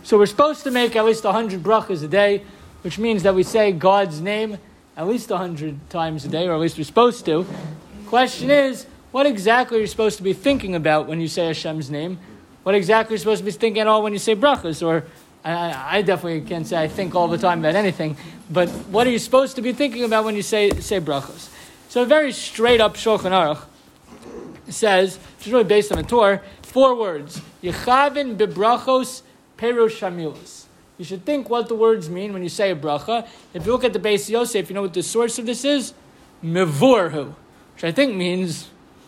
So we're supposed to make at least 100 brachas a day, which means that we say God's name at least 100 times a day, or at least we're supposed to. Question is, what exactly are you supposed to be thinking about when you say Hashem's name? What exactly are you supposed to be thinking at all when you say brachas? Or I definitely can't say I think all the time about anything, but what are you supposed to be thinking about when you say brachas? So a very straight up Shulchan Aruch says, which is really based on the Torah, 4 words: Yechavin bebrachos perush hamilos. You should think what the words mean when you say a bracha. If you look at the Beis Yosef, you know what the source of this is? Mevurhu, which I think means,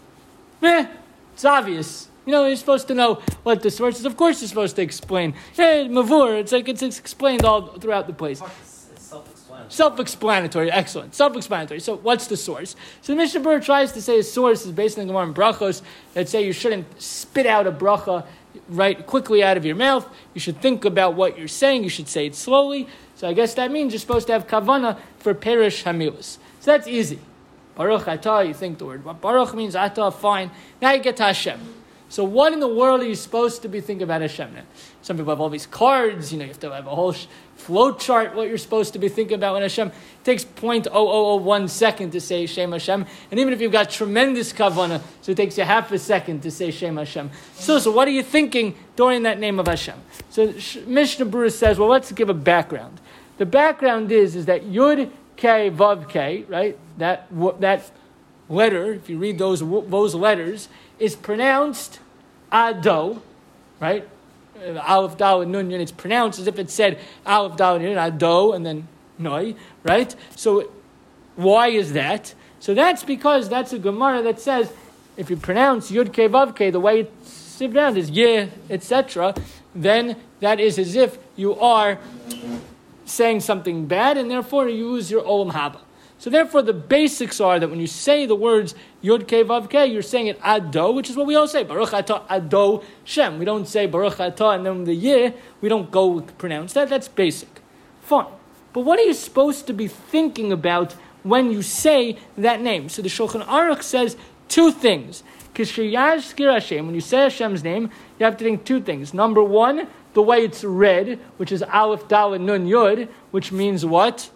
it's obvious. You know, you're supposed to know what the source is. Of course you're supposed to explain. Hey, mavur, it's like it's explained all throughout the place. It's self-explanatory. Self-explanatory, excellent. Self-explanatory. So what's the source? So the Mishnah Berurah tries to say a source is based on the Gemara in Brachos that say you shouldn't spit out a bracha right quickly out of your mouth. You should think about what you're saying. You should say it slowly. So I guess that means you're supposed to have kavana for perish hamilos. So that's easy. Baruch atah, you think the word. Baruch means atah, fine. Now you get to Hashem. So what in the world are you supposed to be thinking about Hashem now? Some people have all these cards, you have to have a whole flow chart, what you're supposed to be thinking about when Hashem. It takes 0.0001 second to say Shem Hashem. And even if you've got tremendous kavanah, so it takes you half a second to say Shem Hashem. So what are you thinking during that name of Hashem? So Mishnah Berurah says, well, let's give a background. The background is that Yud, K, Vav, K, right? That letter, if you read those letters, is pronounced Ado, right? Aleph, Dal, and Nun, it's pronounced as if it said Aleph, Dal, and Nun, Ado, and then Noi, right? So why is that? So that's because that's a Gemara that says if you pronounce Yud, Ke, Vav, Ke, the way it's pronounced is Yeh, etc., then that is as if you are saying something bad, and therefore you use your Olam Haba. So therefore, the basics are that when you say the words Yud Kei Vav Kei, you're saying it Ado, which is what we all say. Baruch Atah Ado Shem. We don't say Baruch Atah and then the Yeh. We don't go pronounce that. That's basic. Fine. But what are you supposed to be thinking about when you say that name? So the Shulchan Aruch says 2 things. When you say Hashem's name, you have to think 2 things. Number 1, the way it's read, which is Aleph, Dal, and Nun, Yud, which means what?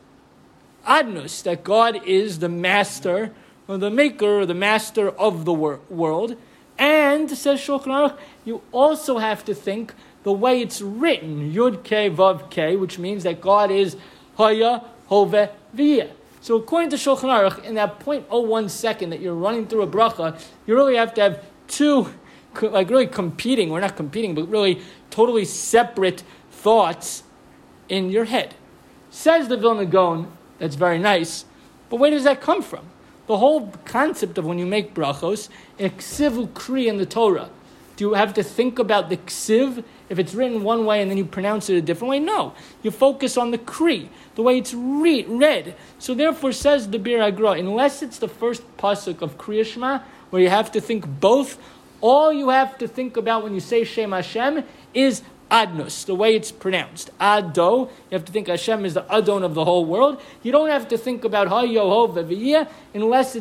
Adnus, that God is the master, or the maker, or the master of the world. And, says Shulchan Aruch, you also have to think the way it's written, Yud Ke Vav Ke, which means that God is Haya, Hove, V'yeh. So according to Shulchan Aruch, in that 0.01 second that you're running through a bracha, you really have to have 2, like really competing, or not competing, but really totally separate thoughts in your head. Says the Vilna Gaon, that's very nice, but where does that come from? The whole concept of when you make brachos, ksiv ukri in the Torah. Do you have to think about the ksiv? If it's written one way and then you pronounce it a different way? No. You focus on the kri, the way it's read. So therefore, says the Bir Agra, unless it's the first pasuk of Kriya Shema, where you have to think both, all you have to think about when you say Shem Hashem is Adnus, the way it's pronounced. Ado, you have to think Hashem is the Adon of the whole world. You don't have to think about Ha-Yo-Ho V'V'yeh unless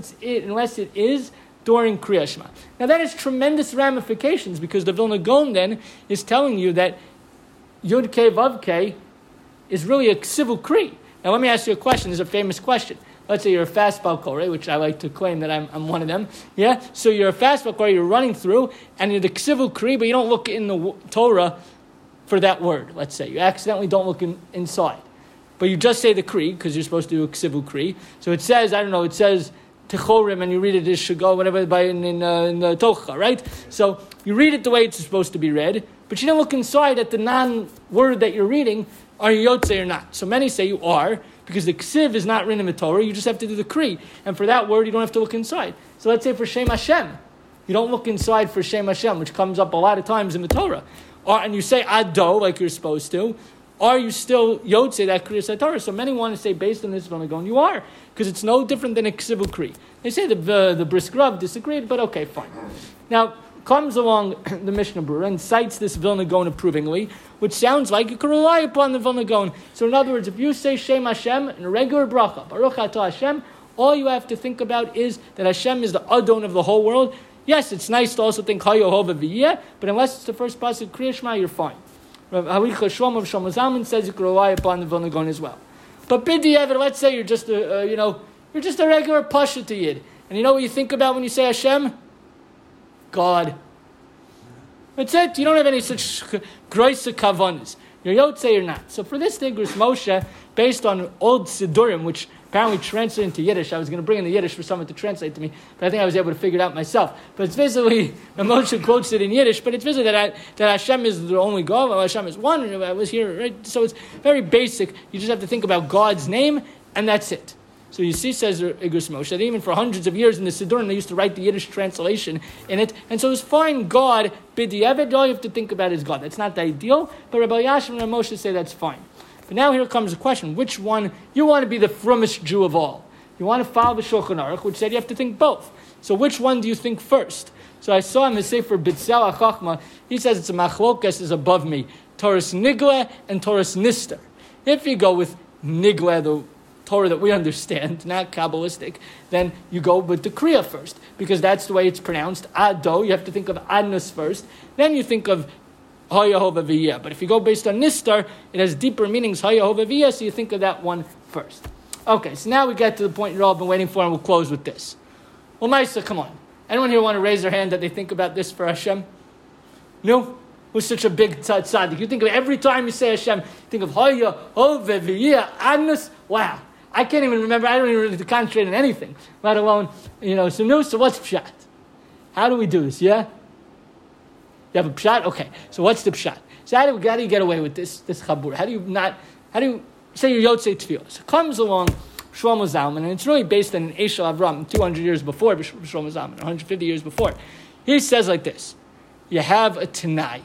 it is during Kriya Shema. Now that has tremendous ramifications because the Vilna Gaon then is telling you that Yud Ke Vav Ke is really a Ksivu Kri. Now let me ask you a question. This is a famous question. Let's say you're a fast balkore, which I like to claim that I'm one of them. Yeah? So you're a fast balkore, you're running through, and you're the Ksivu Kri, but you don't look in the Torah for that word, let's say. You accidentally don't look inside. But you just say the Kri, because you're supposed to do a Ksivu Kri. So it says, it says Techorim, and you read it as Shagal, whatever, in the Tocha, right? So you read it the way it's supposed to be read, but you don't look inside at the non-word that you're reading, are you Yotze or not? So many say you are, because the Ksiv is not written in the Torah, you just have to do the Kri. And for that word, you don't have to look inside. So let's say for Shem Hashem, you don't look inside for Shem Hashem, which comes up a lot of times in the Torah. And you say Ado, like you're supposed to, are you still Yotze, that Kriya Torah? So many want to say, based on this Vilna Gaon, you are, because it's no different than a Ksivu Kri. They say the Brisk Rav disagreed, but okay, fine. Now, comes along the Mishnah Berurah and cites this Vilna Gaon approvingly, which sounds like you can rely upon the Vilna Gaon. So in other words, if you say Shem Hashem in a regular bracha, Baruch Atah Hashem, all you have to think about is that Hashem is the Adon of the whole world. Yes, it's nice to also think Ha-Yo-Ho V'V'yeh, but unless it's the first pasuk Kriya Shema, you're fine. Rav Haricha Shlomo of Shlomo Zalman says you can rely upon the Vilna Gaon as well. But b'diavad, let's say you're just you're just a regular Pashut Yid. And you know what you think about when you say Hashem? God. That's it. You don't have any such groise kavanas. You're Yotze or not. So for this thing, Igros Moshe, based on old Sidurim, which apparently translated into Yiddish. I was going to bring in the Yiddish for someone to translate to me, but I think I was able to figure it out myself. But it's basically, Moshe quotes it in Yiddish, but it's basically that Hashem is the only God, Hashem is one, and I was here, right? So it's very basic. You just have to think about God's name, and that's it. So you see, says Igros Moshe, that even for hundreds of years in the Siddurim, they used to write the Yiddish translation in it. And so it's fine, God, b'diavad, all you have to think about is God. That's not the ideal, but Rabbi Yashim and Rabbi Moshe say that's fine. But now here comes the question, which one, you want to be the frummest Jew of all. You want to follow the Shulchan Aruch, which said you have to think both. So which one do you think first? So I saw him in Sefer Bitzel HaChachma, he says it's a machlokas is above me, Torah Nigle and Torah Nister. If you go with Nigle, the Torah that we understand, not Kabbalistic, then you go with the Kriya first, because that's the way it's pronounced. Ado, you have to think of Adnus first, then you think of Hayahova V'yeh. But if you go based on Nistar, it has deeper meanings, Hayahova V'yeh, so you think of that one first. Okay, so now we get to the point you've all been waiting for, and we'll close with this. Well, Maisa, come on. Anyone here want to raise their hand that they think about this for Hashem? No? Who's such a big tzaddik? You think of every time you say Hashem, think of Hayahova V'yeh, Adnus. Wow. I can't even remember, I don't even really concentrate on anything, let alone, so what's Pshat? How do we do this, yeah? You have a Pshat? Okay, so what's the Pshat? So how do you get away with this Chabur? How do you say your Yotzei Tefillah? So comes along Shlomo Zalman, and it's really based on an Eshel Avram 200 years before Shlomo Zalman, 150 years before. He says like this, you have a Tanai,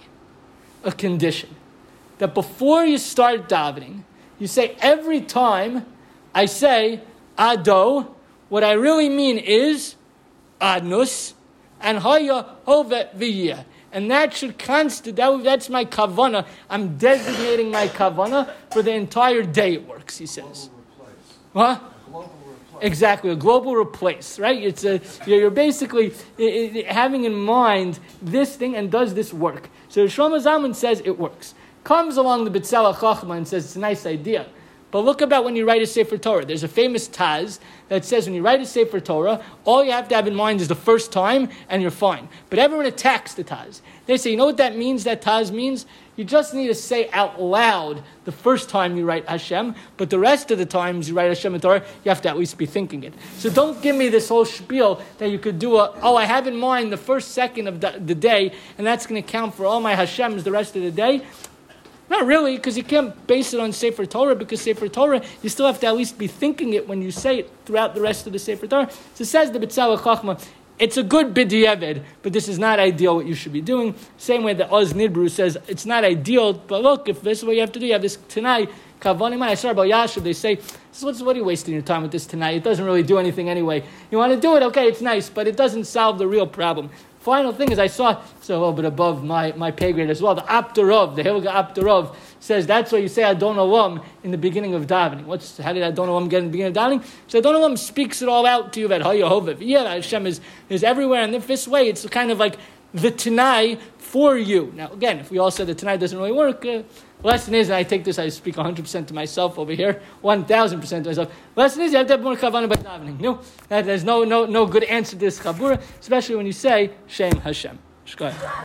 a condition, that before you start davening, you say every time I say Ado, what I really mean is Adnus and Haya Hovet V'yeh. And that should constitute, that's my kavana. I'm designating my kavana for the entire day it works, he says. What? Exactly, a global replace, right? You're basically having in mind this thing and does this work. So Shlomo Zalman says it works. Comes along the Bitzel HaChachma and says it's a nice idea. But look about when you write a Sefer Torah. There's a famous Taz that says when you write a Sefer Torah, all you have to have in mind is the first time and you're fine. But everyone attacks the Taz. They say, you know what that means, that Taz means? You just need to say out loud the first time you write Hashem, but the rest of the times you write Hashem in Torah, you have to at least be thinking it. So don't give me this whole spiel that you could do I have in mind the first second of the day, and that's going to count for all my Hashems the rest of the day. Not really, because you can't base it on Sefer Torah, because Sefer Torah, you still have to at least be thinking it when you say it throughout the rest of the Sefer Torah. So it says the Bitzel HaChachma, it's a good b'diavad, but this is not ideal what you should be doing. Same way that Oz Nidbru says, it's not ideal, but look, if this is what you have to do, you have this Tanai, Kavanim, I saw about Yashav, they say, what are you wasting your time with this Tanai? It doesn't really do anything anyway. You want to do it, okay, it's nice, but it doesn't solve the real problem. Final thing is I saw, it's a little bit above my pay grade as well, the Aptarov, the Hilga Aptarov says that's why you say Adon Olam in the beginning of davening. How did Adon Olam get in the beginning of davening? So Adon Olam speaks it all out to you that Hayahovev. Yeah, Hashem is everywhere, and if this way, it's kind of like the Tanai for you. Now again, if we all said the Tanai doesn't really work, lesson is, and I take this, I speak 100% to myself over here, 1,000% to myself. Lesson is, you have to have more kavanah by davening. No, there's no good answer to this chabura, especially when you say Shem Hashem. Shkaya.